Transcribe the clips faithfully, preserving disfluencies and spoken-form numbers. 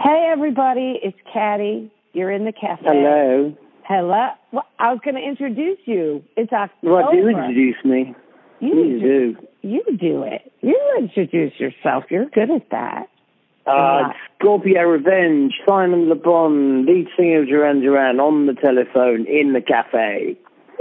Hey, everybody, it's Caddy. You're in the cafe. Hello. Hello. Well, I was going to introduce you. It's October. Well, do introduce me. You Please do. You do it. You introduce yourself. You're good at that. Uh, Scorpio Revenge, Simon Le Bon, lead singer of Duran Duran, on the telephone in the cafe.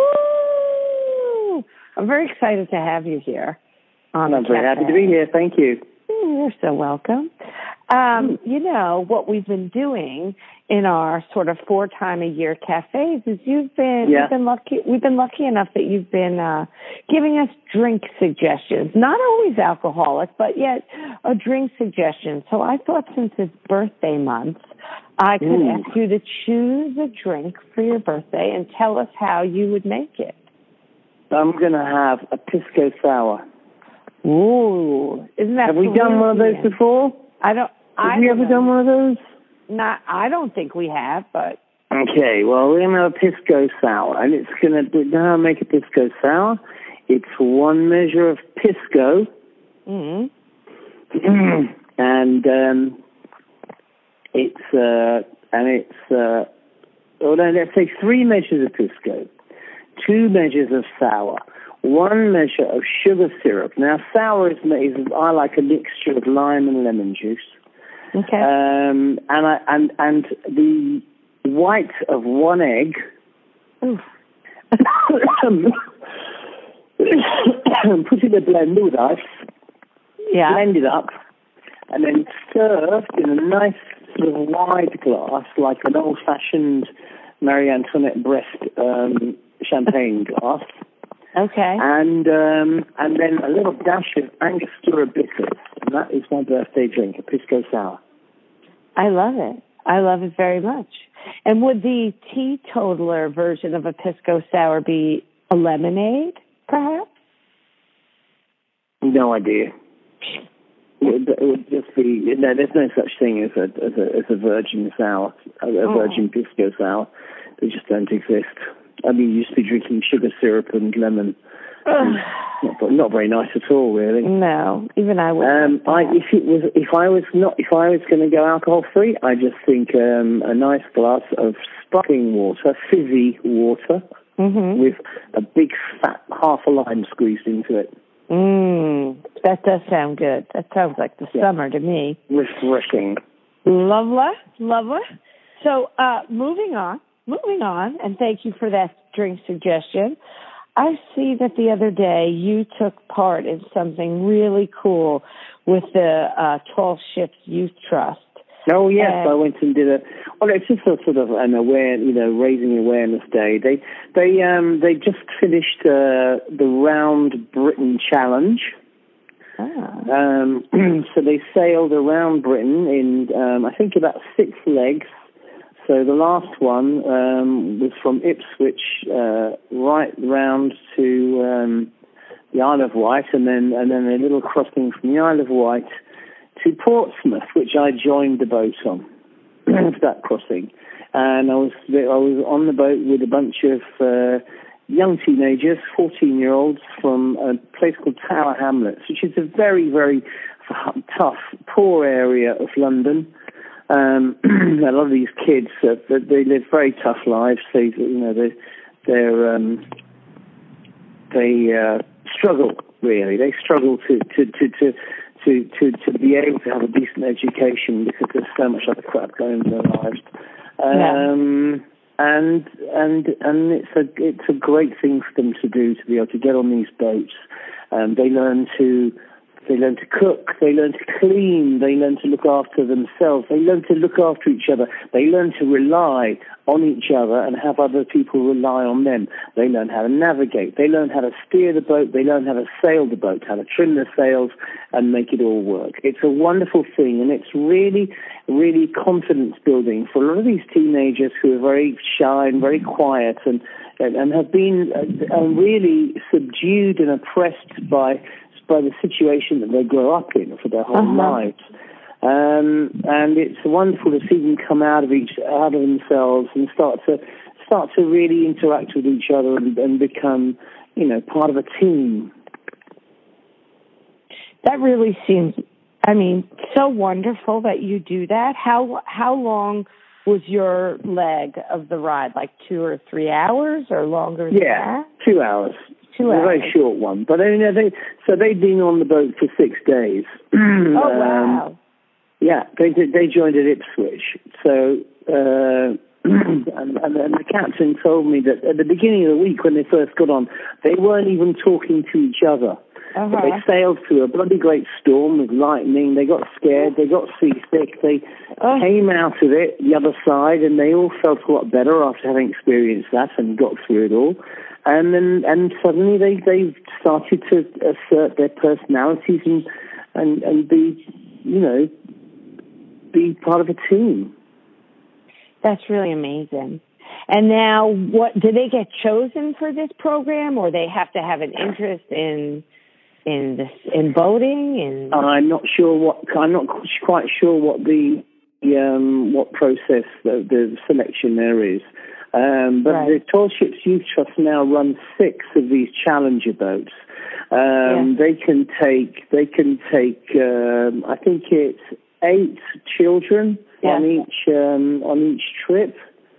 Woo! I'm very excited to have you here. On I'm the very cafe. happy to be here. Thank you. You're so welcome. Um, you know, what we've been doing in our sort of four time a year cafes is you've been, yeah. you've been lucky, we've been lucky enough that you've been, uh, giving us drink suggestions, not always alcoholic, but yet a drink suggestion. So I thought since it's birthday month, I could mm. ask you to choose a drink for your birthday and tell us how you would make it. I'm going to have a Pisco Sour. Ooh, isn't that Have we done one of those before? I don't. Have I we don't ever know. done one of those? Not. I don't think we have, but. Okay, well, we're going to have a Pisco Sour, and it's going to be, now make a Pisco Sour. It's one measure of Pisco. Mm-hmm. and, um, it's, uh, and it's, uh, well, no, let's say three measures of Pisco, two measures of sour, one measure of sugar syrup. Now, sour is, is I like a mixture of lime and lemon juice. Okay. Um, and I and and the white of one egg. Put in a blender with ice. Yeah. Blend it up, and then served in a nice sort of wide glass, like an old-fashioned Marie Antoinette Brest um, champagne glass. Okay. And um, and then a little dash of Angostura bitters. And that is my birthday drink, a Pisco Sour. I love it. I love it very much. And would the teetotaler version of a Pisco Sour be a lemonade, perhaps? No idea. It would, it would just be, no, there's no such thing as a, as a, as a virgin sour, a, a oh. virgin Pisco Sour. They just don't exist. I mean, you used to be drinking sugar syrup and lemon. not, not very nice at all, really. No, even I would. Um, I, if it was, if I was not, if I was going to go alcohol free, I just think um, a nice glass of sparkling water, fizzy water, mm-hmm. with a big fat half a lime squeezed into it. Mmm, that does sound good. That sounds like the yeah. summer to me. Refreshing. Lovely, lovely. So, uh, moving on. Moving on, and thank you for that drink suggestion. I see that the other day you took part in something really cool with the uh, Tall Ships Youth Trust. Oh yes, and I went and did a. Well, it's just a sort of an aware, you know, raising awareness day. They they um they just finished uh, the Round Britain Challenge. Ah. Um, so they sailed around Britain in um, I think about six legs. So the last one um, was from Ipswich uh, right round to um, the Isle of Wight, and then and then a little crossing from the Isle of Wight to Portsmouth, which I joined the boat on. That crossing, and I was I was on the boat with a bunch of uh, young teenagers, fourteen-year-olds from a place called Tower Hamlets, which is a very very tough, poor area of London. Um, a lot of these kids, uh, they live very tough lives. They, you know, they, they're, um, they uh, struggle really. They struggle to to, to, to, to, to to be able to have a decent education because there's so much other crap going on in their lives. Um, yeah. And and and it's a it's a great thing for them to do, to be able to get on these boats. Um, they learn to. They learn to cook, they learn to clean, they learn to look after themselves, they learn to look after each other, they learn to rely on each other and have other people rely on them. They learn how to navigate, they learn how to steer the boat, they learn how to sail the boat, how to trim the sails and make it all work. It's a wonderful thing, and it's really, really confidence building for a lot of these teenagers who are very shy and very quiet and, and, and have been uh, really subdued and oppressed by by the situation that they grow up in for their whole uh-huh. lives. Um, and it's wonderful to see them come out of each, out of themselves and start to start to really interact with each other and, and become, you know, part of a team. That really seems I mean, so wonderful that you do that. How how long was your leg of the ride? Like two or three hours, or longer than yeah, that? two hours. Two a hours. very short one. But you know, they so they'd been on the boat for six days. Oh wow! Um, yeah, they did. They joined at Ipswich. So uh, and, and, and the captain told me that at the beginning of the week when they first got on, they weren't even talking to each other. Uh-huh. They sailed through a bloody great storm with lightning. They got scared. They got seasick. They oh. came out of it the other side, and they all felt a lot better after having experienced that and got through it all. And then, and suddenly they, they started to assert their personalities and, and and be, you know, be part of a team. That's really amazing. And now, what do they get chosen for this program, or they have to have an interest in? In this, in boating, and I'm not sure what I'm not quite sure what the, the um, what process the, the selection there is. Um, but right. the Tall Ships Youth Trust now runs six of these Challenger boats. Um, yeah. They can take they can take um, I think it's eight children yeah. on each um, on each trip.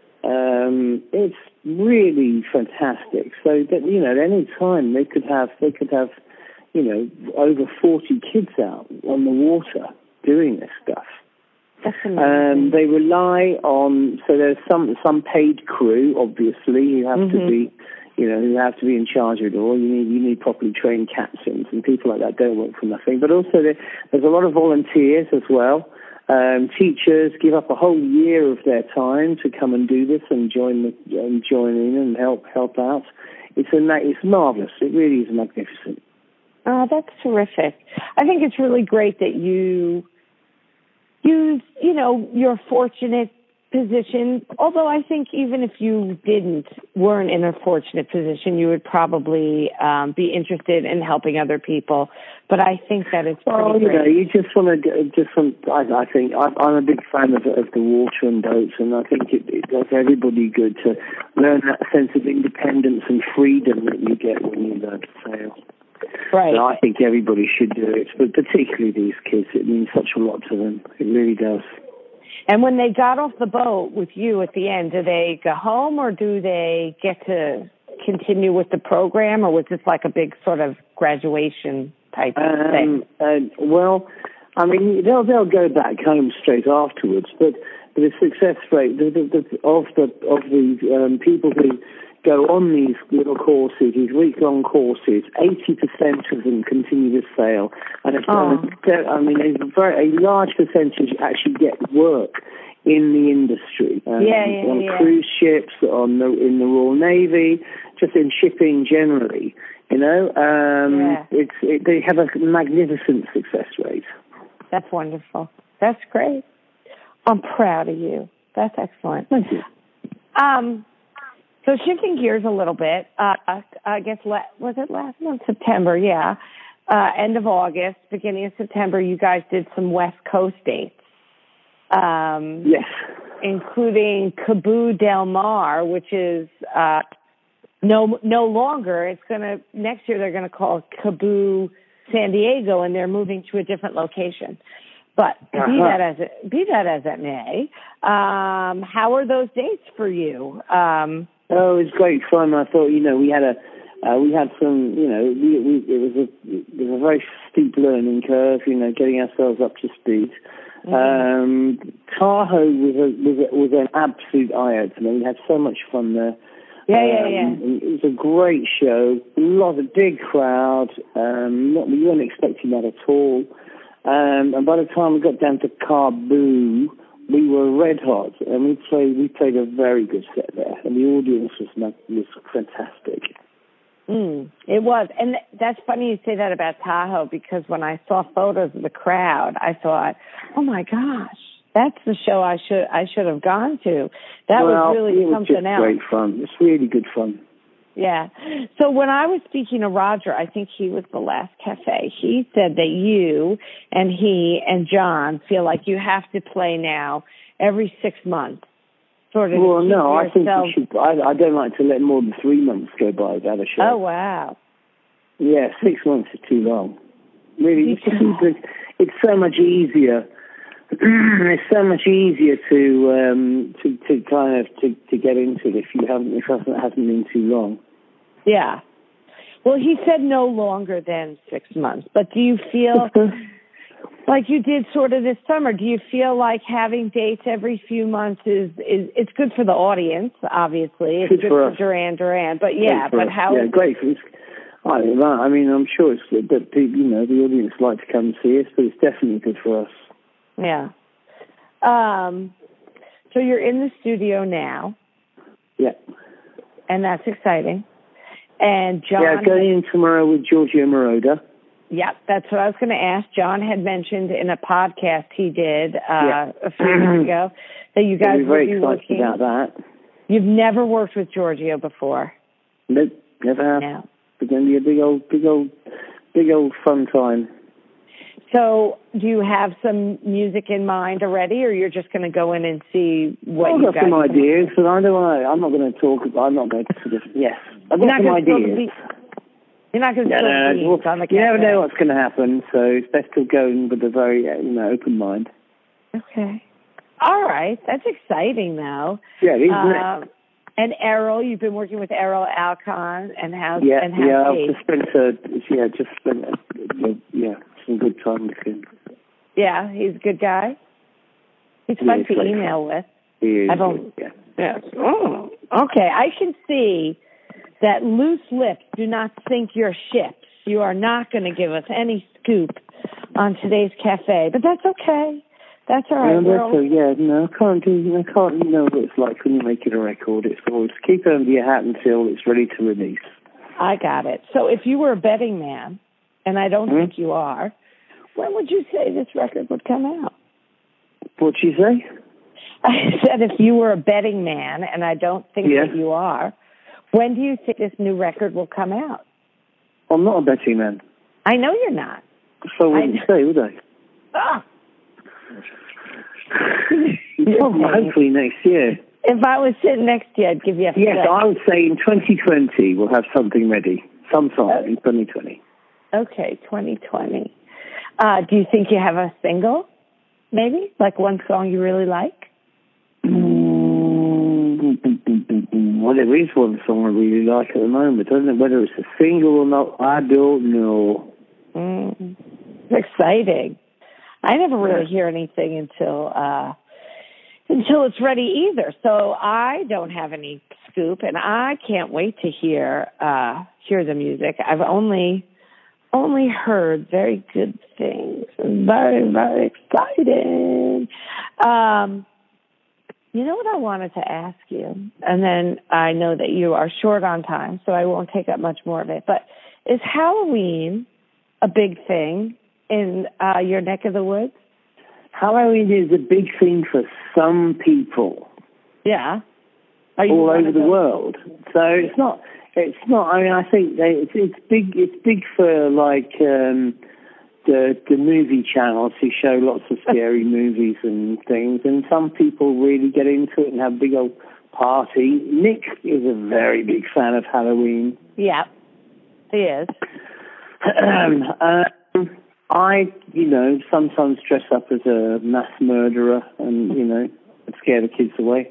Um, it's really fantastic. So that you know, at any time they could have they could have. you know, over forty kids out on the water doing this stuff. That's amazing. Um, they rely on, so there's some some paid crew, obviously, you have mm-hmm. to be, you know, you have to be in charge of it all. You need, you need properly trained captains, and people like that don't work for nothing. But also there, there's a lot of volunteers as well. Um, teachers give up a whole year of their time to come and do this and join the, and join in and help help out. It's a, it's marvelous. It really is magnificent. Oh, that's terrific. I think it's really great that you use, you know, your fortunate position. Although I think even if you didn't, weren't in a fortunate position, you would probably um, be interested in helping other people. But I think that it's pretty well, you great. know, you just want to, just want, I, I think, I, I'm a big fan of, of the water and boats, and I think it, it does everybody good to learn that sense of independence and freedom that you get when you learn to sail. Right. So I think everybody should do it, but particularly these kids. It means such a lot to them. It really does. And when they got off the boat with you at the end, do they go home or do they get to continue with the program, or was this like a big sort of graduation type um, thing? Uh, well, I mean, they'll they'll go back home straight afterwards, but the success rate the, the, the, of the of the um, people who go on these little courses, these week-long courses, eighty percent of them continue to sail. And it's, oh. uh, I mean, a, very, a large percentage actually get work in the industry. Um, yeah, yeah, on yeah. cruise ships, on the, in the Royal Navy, just in shipping generally. You know, um, yeah. it's it, they have a magnificent success rate. That's wonderful. That's great. I'm proud of you. That's excellent. Thank you. Um, So shifting gears a little bit, uh, I guess, la- was it last month, September? Yeah. Uh, end of August, beginning of September, you guys did some West Coast dates. Um, yes. Including Cabo Del Mar, which is uh, no no longer. It's going to, next year they're going to call it Cabo San Diego, and they're moving to a different location. But uh-huh. be that as it, be that as it may, um, how are those dates for you? Um, Oh, it was great fun. I thought, you know, we had a, uh, we had some, you know, we, we, it was a, it was a very steep learning curve, you know, getting ourselves up to speed. Mm-hmm. Um, Tahoe was a, was a, was an absolute eye opener. We had so much fun there. Yeah, um, yeah, yeah. It was a great show. A lot of big crowd. Um, not, we weren't expecting that at all. Um, and by the time we got down to Cabo, we were red hot, and we played. We played a very good set there, and the audience was was fantastic. Mm, it was, and that's funny you say that about Tahoe, because when I saw photos of the crowd, I thought, "Oh my gosh, that's the show I should I should have gone to." That well, was really it was something just else. Great fun. It's really good fun. Yeah. So when I was speaking to Roger, I think he was the last cafe, he said that you and he and John feel like you have to play now every six months. Sort of. Well, no, yourself... I think you should. I, I don't like to let more than three months go by without a show. Oh, wow. Yeah, six months is too long. Really, it's, it's so much easier. It's so much easier to um, to to kind of to, to get into it if you haven't if it hasn't, hasn't been too long. Yeah. Well, he said no longer than six months. But do you feel like you did sort of this summer? Do you feel like having dates every few months is is it's good for the audience? Obviously, it's good, good for, for Duran Duran. But yeah, but us. how? Yeah, great. It's, I, I mean, I'm sure it's good that people, you know, the audience like to come and see us, but it's definitely good for us. Yeah. Um. So you're in the studio now. Yeah. And that's exciting. And John. Yeah, going in tomorrow with Giorgio Moroder. Yep, that's what I was going to ask. John had mentioned in a podcast he did uh, yeah. a few weeks ago that you guys We're very would be excited working. about that. You've never worked with Giorgio before? Nope, never have. No. It's going to be a big old, big old, big old fun time. So, do you have some music in mind already, or you're just going to go in and see what I've you got guys some ideas, but I don't want to, I'm not going to talk. I'm not going to sort of. Yes, I've got some ideas. You're not going to spill yeah, the beans well, on the You cafe. never know what's going to happen, so it's best to go in with a very, you know, open mind. Okay. All right. That's exciting, though. Yeah, isn't um, it? And Errol, you've been working with Errol Alcon, and how's yeah, and how's yeah, he? I've just spent a, yeah, just spent a, yeah, some good time with him. Yeah, he's a good guy. He's yeah, fun he's to email fun. with. He is, I don't. Yeah. Yes. Oh, okay. I can see that loose lips do not sink your ships. You are not going to give us any scoop on today's cafe, but that's okay. That's all right. No, that's a, yeah, no, I can't do. I can't. You know what it's like when you're making a record. It's always keep it under your hat until it's ready to release. I got it. So, if you were a betting man, and I don't hmm? think you are, when would you say this record would come out? What'd you say? I said if you were a betting man, and I don't think yeah. that you are, when do you think this new record will come out? I'm not a betting man. I know you're not. So I wouldn't say, would I? Ah. Hopefully next year. If I was sitting next to you, I'd give you a flip. Yes, I would say in twenty twenty we'll have something ready. Sometime okay. in twenty twenty. Okay, twenty twenty. Uh, do you think you have a single, maybe? Like one song you really like? Well, there is one song I really like at the moment. I don't know whether it's a single or not. I don't know. Mm, it's exciting. I never really hear anything until uh, until it's ready either. So I don't have any scoop, and I can't wait to hear uh, hear the music. I've only only heard very good things. I'm very very excited. Um, You know what I wanted to ask you, and then I know that you are short on time, so I won't take up much more of it, but is Halloween a big thing in uh, your neck of the woods? Halloween is a big thing for some people. Yeah. Are you all over the world. So it's not, it's not, I mean, I think they, it's, it's big, it's big for like, um, The, the movie channels who show lots of scary movies and things, and some people really get into it and have a big old party. Nick is a very big fan of Halloween. Yeah, he is. um, um, I, you know, sometimes dress up as a mass murderer and, you know, scare the kids away.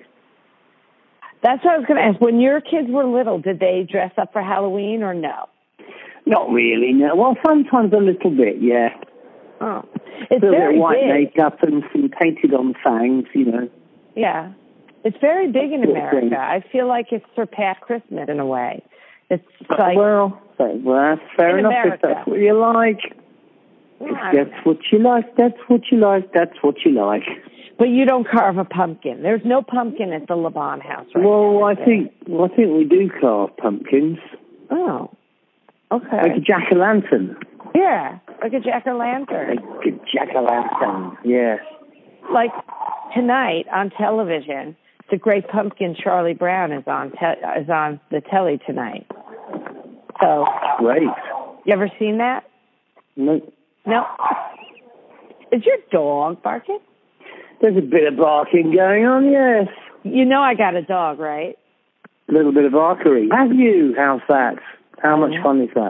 That's what I was going to ask. When your kids were little, did they dress up for Halloween or no? Not really, no. Well, sometimes a little bit, yeah. Oh. It's a very bit of white big. makeup and some painted on fangs, you know. Yeah. It's very big in America. I feel like it's surpassed Christmas in a way. It's like... Well, well that's fair enough America. if that's what you like. Well, if that's what you like, that's what you like, that's what you like. But you don't carve a pumpkin. There's no pumpkin at the Levon house right well, now. I think, well, I think we do carve pumpkins. Oh. Okay. Like a jack-o'-lantern. Yeah, like a jack-o'-lantern. Like a jack-o'-lantern, yeah. Like tonight on television, the Great Pumpkin Charlie Brown is on te- is on the telly tonight. So great. You ever seen that? No. No. Is your dog barking? There's a bit of barking going on, yes. You know I got a dog, right? A little bit of barkery. Have you? How's that? How much fun is that?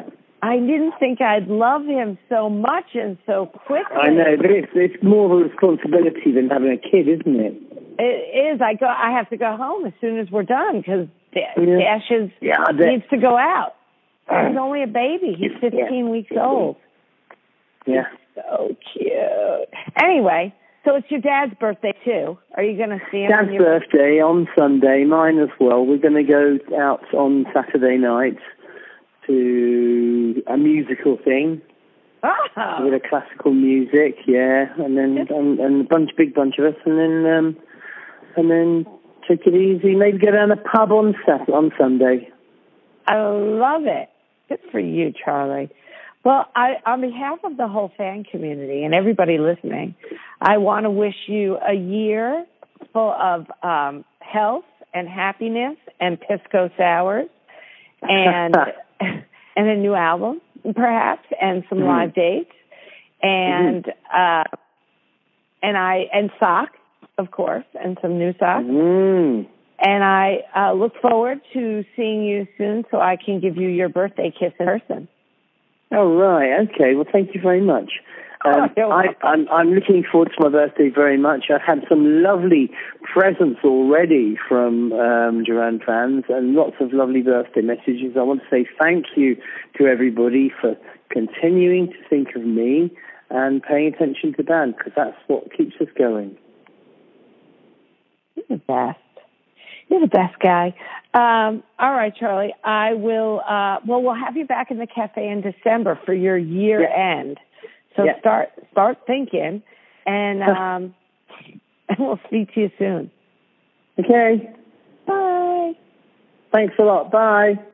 I didn't think I'd love him so much and so quickly. I know, but it's, it's more of a responsibility than having a kid, isn't it? It is. I go. I have to go home as soon as we're done because Yeah. Dash is, Yeah, I bet. needs to go out. He's only a baby. He's fifteen Yeah. weeks old. Yeah. So cute. Anyway, so it's your dad's birthday too. Are you going to see him? Dad's on your birthday on Sunday, mine as well. We're going to go out on Saturday night to a musical thing Oh. with a classical music, yeah, and then and, and a bunch, big bunch of us, and then um, and then take it easy. Maybe go down a pub on Sat on Sunday. I love it. Good for you, Charlie. Well, I, on behalf of the whole fan community and everybody listening, I want to wish you a year full of um, health and happiness and Pisco sours and and a new album, perhaps, and some mm-hmm. live dates, and mm-hmm. uh, and I and socks, of course, and some new socks. Mm. And I uh, look forward to seeing you soon, so I can give you your birthday kiss in person. Oh, right. Okay. Well, thank you very much. Um, oh, I, I'm, I'm looking forward to my birthday very much. I've had some lovely presents already from um, Duran fans and lots of lovely birthday messages. I want to say thank you to everybody for continuing to think of me and paying attention to Dan, because that's what keeps us going. You're the best. You're the best guy. Um, all right, Charlie. I will. Uh, well, we'll have you back in the cafe in December for your year yeah. end. So yeah. start start thinking, and um, and we'll speak to you soon. Okay. Bye. Thanks a lot. Bye.